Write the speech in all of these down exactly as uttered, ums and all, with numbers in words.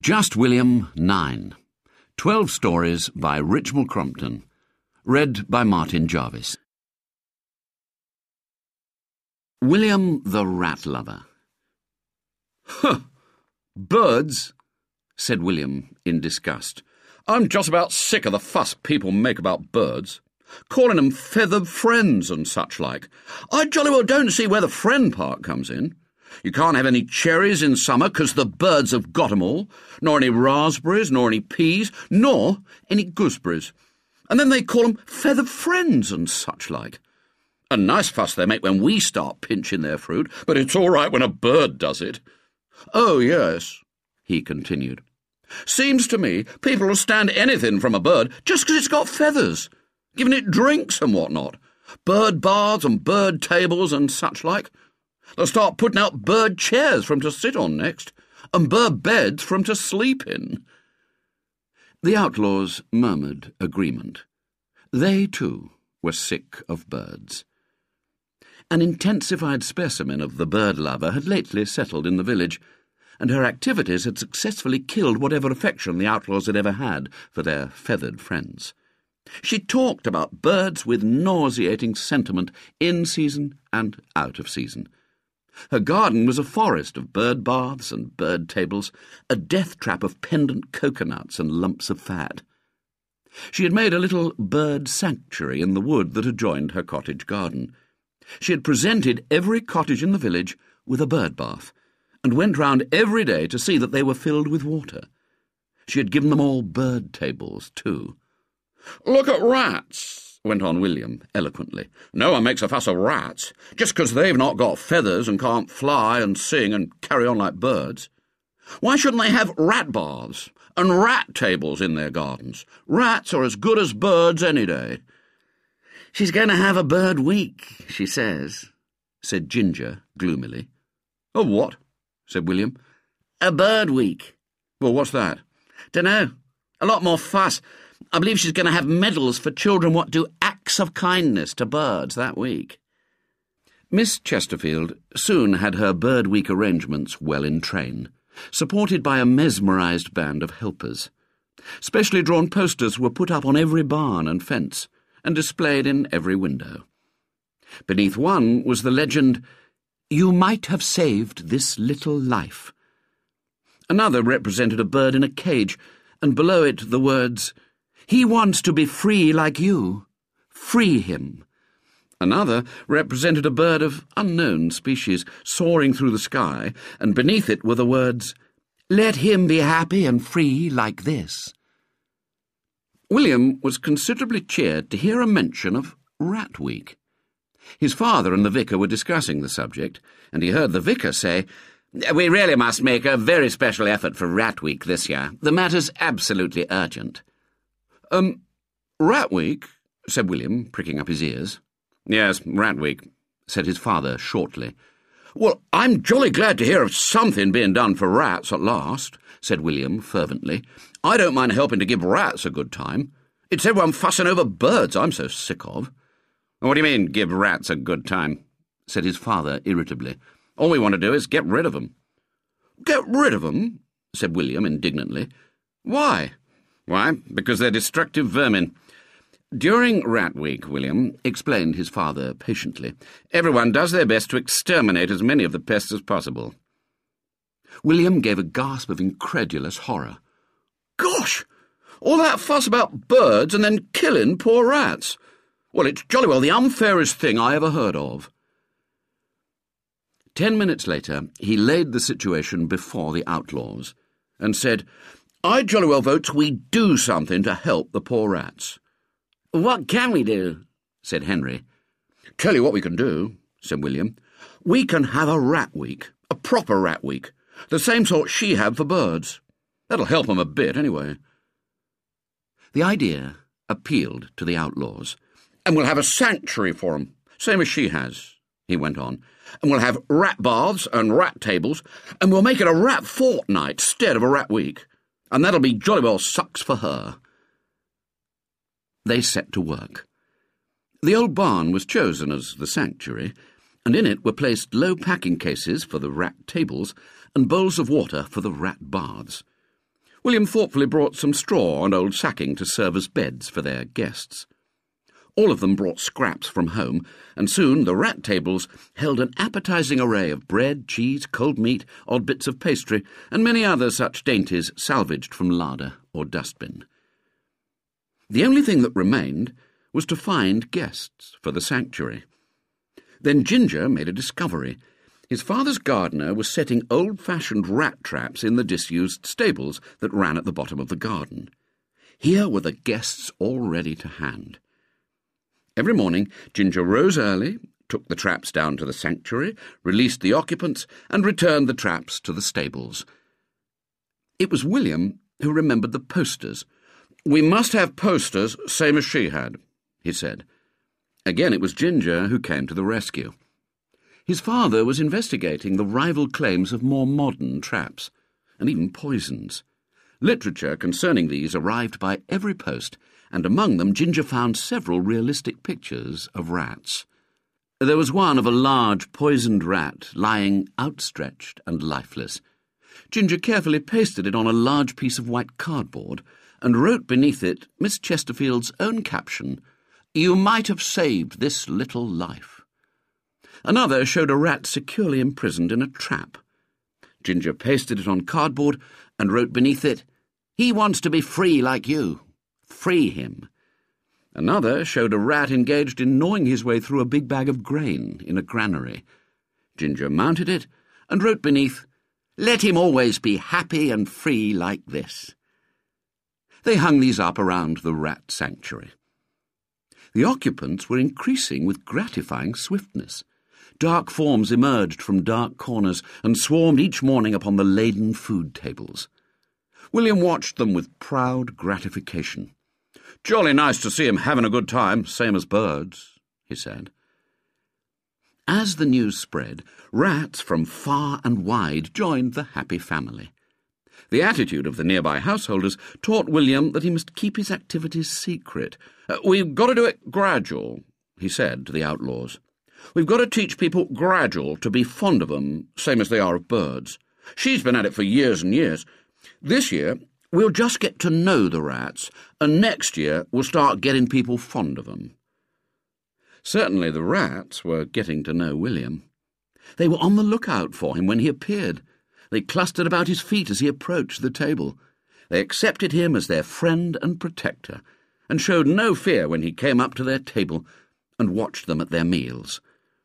Just William, nine. Twelve stories by Richmal Crompton. Read by Martin Jarvis. William the Rat Lover. Huh! Birds, said William in disgust. I'm just about sick of the fuss people make about birds, calling them feathered friends and such like. I jolly well don't see where the friend part comes in. You can't have any cherries in summer 'cause the birds have got 'em all, nor any raspberries, nor any peas, nor any gooseberries. And then they call 'em feathered friends and such like. A nice fuss they make when we start pinching their fruit, but it's all right when a bird does it. Oh, yes, he continued. Seems to me people will stand anything from a bird just 'cause it's got feathers, giving it drinks and what not. Bird baths and bird tables and such like. They'll start putting out bird chairs for 'em to sit on next, and bird beds for 'em to sleep in. The outlaws murmured agreement. They, too, were sick of birds. An intensified specimen of the bird lover had lately settled in the village, and her activities had successfully killed whatever affection the outlaws had ever had for their feathered friends. She talked about birds with nauseating sentiment in season and out of season. Her garden was a forest of bird baths and bird tables, a death trap of pendant coconuts and lumps of fat. She had made a little bird sanctuary in the wood that adjoined her cottage garden. She had presented every cottage in the village with a bird bath, and went round every day to see that they were filled with water. She had given them all bird tables, too. "Look at rats," went on William eloquently. "No one makes a fuss of rats, just 'cause they've not got feathers and can't fly and sing and carry on like birds. Why shouldn't they have rat baths and rat tables in their gardens? Rats are as good as birds any day." "She's going to have a bird week, she says," said Ginger gloomily. "A what?" said William. "A bird week." "Well, what's that?" "Dunno. A lot more fuss. I believe she's going to have medals for children what do acts of kindness to birds that week." Miss Chesterfield soon had her Bird Week arrangements well in train, supported by a mesmerised band of helpers. Specially drawn posters were put up on every barn and fence, and displayed in every window. Beneath one was the legend, "You might have saved this little life." Another represented a bird in a cage, and below it the words, "He wants to be free like you. Free him." Another represented a bird of unknown species soaring through the sky, and beneath it were the words, "Let him be happy and free like this." William was considerably cheered to hear a mention of Rat Week. His father and the vicar were discussing the subject, and he heard the vicar say, "We really must make a very special effort for Rat Week this year. The matter's absolutely urgent." Um, Rat Week?" said William, pricking up his ears. "Yes, Rat Week," said his father shortly. "Well, I'm jolly glad to hear of something being done for rats at last," said William fervently. "I don't mind helping to give rats a good time. It's everyone fussing over birds I'm so sick of." "What do you mean, give rats a good time?" said his father irritably. "All we want to do is get rid of them." "Get rid of them?" said William indignantly. "Why?" "Why, because they're destructive vermin. During Rat Week, William," explained his father patiently, "everyone does their best to exterminate as many of the pests as possible." William gave a gasp of incredulous horror. "Gosh! All that fuss about birds and then killing poor rats! Well, it's jolly well the unfairest thing I ever heard of." Ten minutes later, he laid the situation before the outlaws, and said, "I jolly well votes we do something to help the poor rats." "What can we do?" said Henry. "Tell you what we can do," said William. "We can have a rat week, a proper rat week, the same sort she had for birds. That'll help 'em a bit, anyway." The idea appealed to the outlaws. "And we'll have a sanctuary for 'em, same as she has," he went on. "And we'll have rat baths and rat tables, and we'll make it a rat fortnight instead of a rat week. And that'll be jolly well sucks for her." They set to work. The old barn was chosen as the sanctuary, and in it were placed low packing cases for the rat tables and bowls of water for the rat baths. William thoughtfully brought some straw and old sacking to serve as beds for their guests. All of them brought scraps from home, and soon the rat tables held an appetising array of bread, cheese, cold meat, odd bits of pastry, and many other such dainties salvaged from larder or dustbin. The only thing that remained was to find guests for the sanctuary. Then Ginger made a discovery. His father's gardener was setting old-fashioned rat traps in the disused stables that ran at the bottom of the garden. Here were the guests all ready to hand. Every morning, Ginger rose early, took the traps down to the sanctuary, released the occupants, and returned the traps to the stables. It was William who remembered the posters. "We must have posters, same as she had," he said. Again it was Ginger who came to the rescue. His father was investigating the rival claims of more modern traps, and even poisons. Literature concerning these arrived by every post, and among them Ginger found several realistic pictures of rats. There was one of a large poisoned rat lying outstretched and lifeless. Ginger carefully pasted it on a large piece of white cardboard and wrote beneath it Miss Chesterfield's own caption, "You might have saved this little life." Another showed a rat securely imprisoned in a trap. Ginger pasted it on cardboard and wrote beneath it, "He wants to be free like you. Free him." Another showed a rat engaged in gnawing his way through a big bag of grain in a granary. Ginger mounted it and wrote beneath, "Let him always be happy and free like this." They hung these up around the rat sanctuary. The occupants were increasing with gratifying swiftness. Dark forms emerged from dark corners and swarmed each morning upon the laden food tables. William watched them with proud gratification. "Jolly nice to see him having a good time, same as birds," he said. As the news spread, rats from far and wide joined the happy family. The attitude of the nearby householders taught William that he must keep his activities secret. Uh, "We've got to do it gradual," he said to the outlaws. "We've got to teach people gradual to be fond of 'em, same as they are of birds. She's been at it for years and years. This year, we'll just get to know the rats, and next year we'll start getting people fond of 'em." Certainly the rats were getting to know William. They were on the lookout for him when he appeared. They clustered about his feet as he approached the table. They accepted him as their friend and protector, and showed no fear when he came up to their table and watched them at their meals.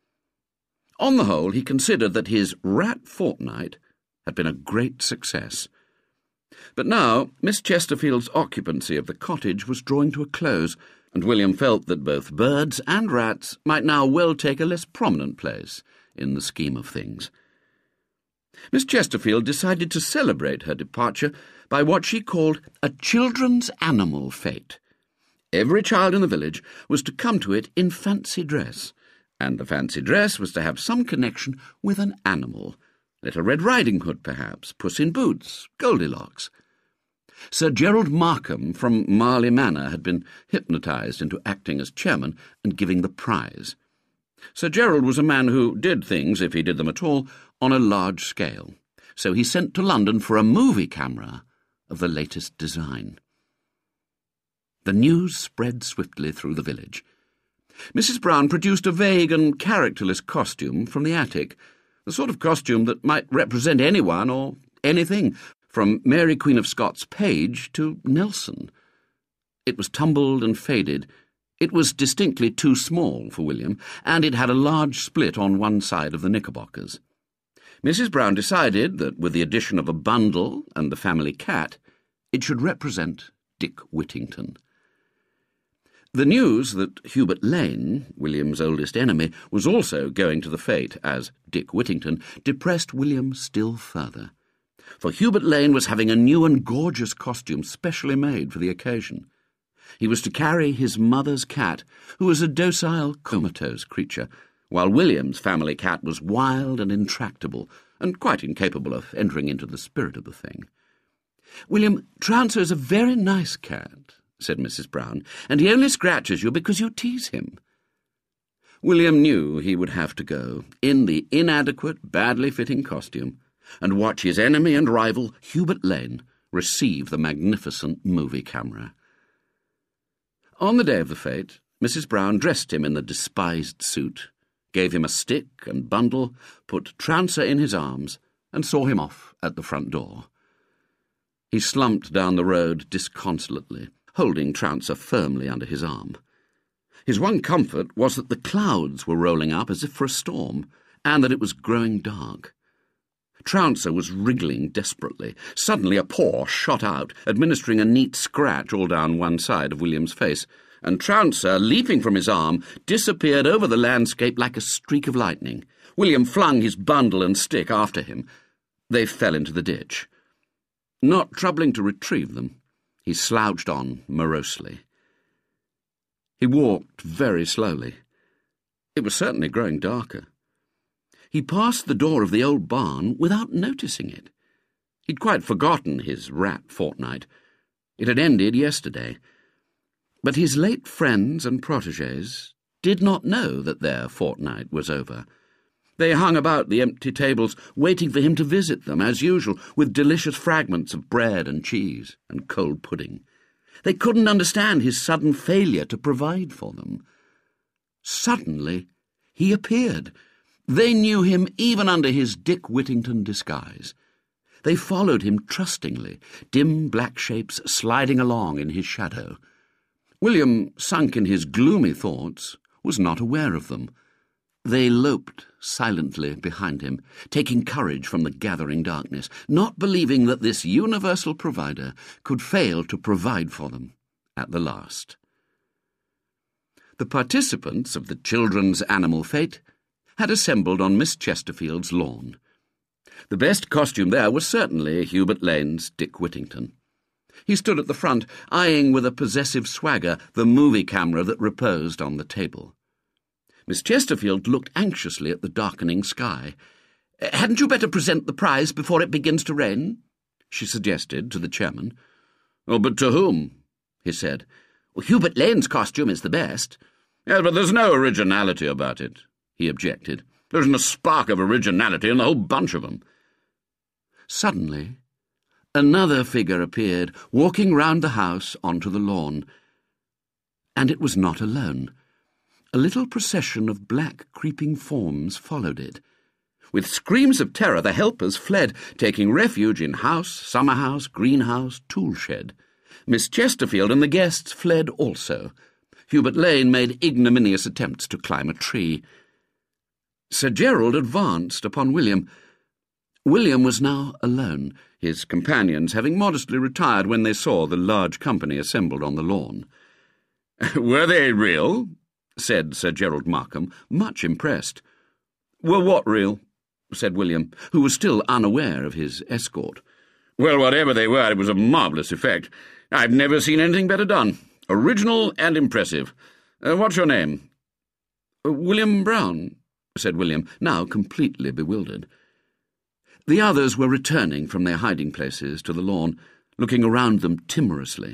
On the whole, he considered that his rat fortnight had been a great success. But now Miss Chesterfield's occupancy of the cottage was drawing to a close, and William felt that both birds and rats might now well take a less prominent place in the scheme of things. Miss Chesterfield decided to celebrate her departure by what she called a children's animal fete. Every child in the village was to come to it in fancy dress, and the fancy dress was to have some connection with an animal. Little Red Riding Hood, perhaps, Puss in Boots, Goldilocks. Sir Gerald Markham from Marley Manor had been hypnotised into acting as chairman and giving the prize. Sir Gerald was a man who did things, if he did them at all, on a large scale, so he sent to London for a movie camera of the latest design. The news spread swiftly through the village. Missus Brown produced a vague and characterless costume from the attic, the sort of costume that might represent anyone or anything, from Mary Queen of Scots' page to Nelson. It was tumbled and faded. It was distinctly too small for William, and it had a large split on one side of the knickerbockers. Missus Brown decided that, with the addition of a bundle and the family cat, it should represent Dick Whittington. The news that Hubert Lane, William's oldest enemy, was also going to the fete as Dick Whittington depressed William still further. For Hubert Lane was having a new and gorgeous costume specially made for the occasion. He was to carry his mother's cat, who was a docile, comatose creature, while William's family cat was wild and intractable, and quite incapable of entering into the spirit of the thing. "William, Trouncer's a very nice cat," said Missus Brown, "and he only scratches you because you tease him." William knew he would have to go, in the inadequate, badly fitting costume, and watch his enemy and rival, Hubert Lane, receive the magnificent movie camera. On the day of the fete, Missus Brown dressed him in the despised suit, gave him a stick and bundle, put Trouncer in his arms, and saw him off at the front door. He slumped down the road disconsolately, holding Trouncer firmly under his arm. His one comfort was that the clouds were rolling up as if for a storm, and that it was growing dark. Trouncer was wriggling desperately. Suddenly a paw shot out, administering a neat scratch all down one side of William's face, and Trouncer, leaping from his arm, disappeared over the landscape like a streak of lightning. William flung his bundle and stick after him. They fell into the ditch. Not troubling to retrieve them, he slouched on morosely. He walked very slowly. It was certainly growing darker. He passed the door of the old barn without noticing it. He'd quite forgotten his rat fortnight. It had ended yesterday. But his late friends and protégés did not know that their fortnight was over. They hung about the empty tables, waiting for him to visit them, as usual, with delicious fragments of bread and cheese and cold pudding. They couldn't understand his sudden failure to provide for them. Suddenly, he appeared. They knew him even under his Dick Whittington disguise. They followed him trustingly, dim black shapes sliding along in his shadow. William, sunk in his gloomy thoughts, was not aware of them. They loped silently behind him, taking courage from the gathering darkness, not believing that this universal provider could fail to provide for them at the last. The participants of the children's animal fete had assembled on Miss Chesterfield's lawn. The best costume there was certainly Hubert Lane's Dick Whittington. He stood at the front, eyeing with a possessive swagger the movie camera that reposed on the table. Miss Chesterfield looked anxiously at the darkening sky. "Hadn't you better present the prize before it begins to rain?" she suggested to the chairman. "Oh, but to whom?" he said. "Well, Hubert Lane's costume is the best." "Yes, but there's no originality about it," he objected. "There isn't a spark of originality in the whole bunch of them." Suddenly, another figure appeared, walking round the house onto the lawn. And it was not alone. A little procession of black creeping forms followed it. With screams of terror, the helpers fled, taking refuge in house, summer-house, greenhouse, tool-shed. Miss Chesterfield and the guests fled also. Hubert Lane made ignominious attempts to climb a tree. Sir Gerald advanced upon William. William was now alone, his companions having modestly retired when they saw the large company assembled on the lawn. "Were they real?" said Sir Gerald Markham, much impressed. "Were what real?" said William, who was still unaware of his escort. "Well, whatever they were, it was a marvellous effect. I've never seen anything better done. Original and impressive. Uh, what's your name?" Uh, "William Brown," said William, now completely bewildered. The others were returning from their hiding-places to the lawn, looking around them timorously.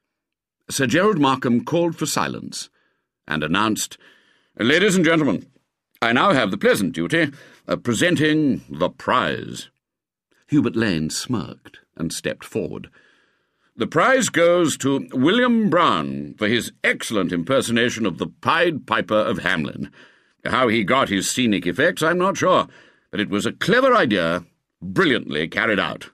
Sir Gerald Markham called for silence and announced, "Ladies and gentlemen, I now have the pleasant duty of presenting the prize." Hubert Lane smirked and stepped forward. "The prize goes to William Brown for his excellent impersonation of the Pied Piper of Hamelin. How he got his scenic effects, I'm not sure, but it was a clever idea, brilliantly carried out.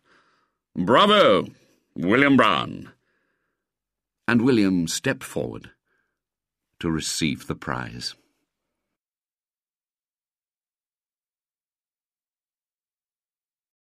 Bravo, William Brown." And William stepped forward to receive the prize.